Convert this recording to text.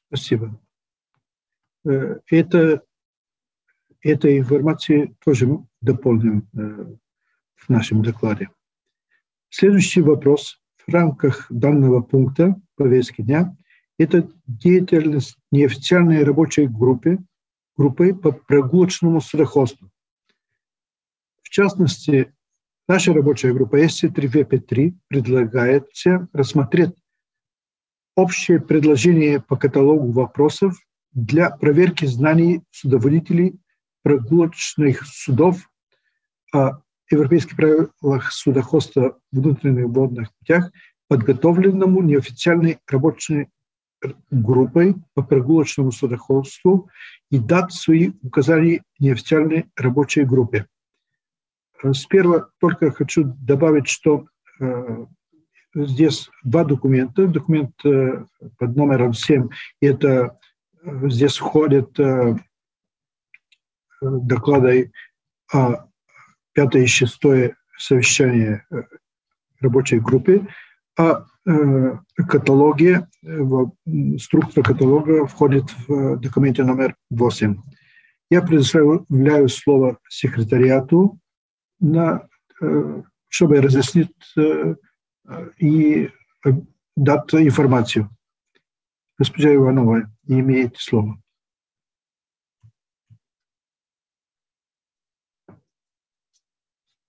Спасибо. Этой информации тоже дополним в нашем докладе. Следующий вопрос в рамках данного пункта повестки дня – это деятельность неофициальной рабочей группы по прогулочному судоходству. В частности, наша рабочая группа СЦ3ВП3 предлагает рассмотреть общее предложение по каталогу вопросов для проверки знаний судоводителей прогулочных судов о европейских правилах судоходства в внутренних водных путях, подготовленному неофициальной рабочей группой по прогулочному судоходству и дать свои указания неофициальной рабочей группе. Сперва только хочу добавить, что здесь два документа. Документ под номером 7, это здесь входят доклады о 5 и 6 совещании рабочей группы, а каталоге, структура каталога входит в документе номер 8. Я предоставляю слово секретариату, чтобы разъяснить и дать информацию. Госпожа Иванова, имеете слово.